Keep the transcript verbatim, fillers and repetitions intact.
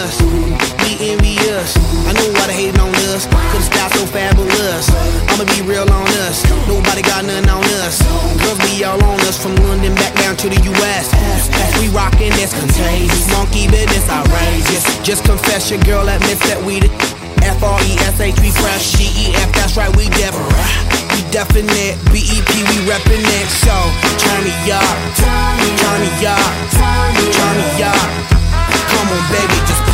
us, we envious. I know why they hating on us, cause the style so fabulous. I'ma be real on us, nobody got nothing on us. Girls be all on us, from London back down to the U S We rockin' this contagious, monkey business outrageous. Just confess your girl admits that we the F R E S H, we fresh, G E F, that's right, we different. We definite, B E P, we reppin' it. So, turn me up, turn me up, turn me up. Come on baby, just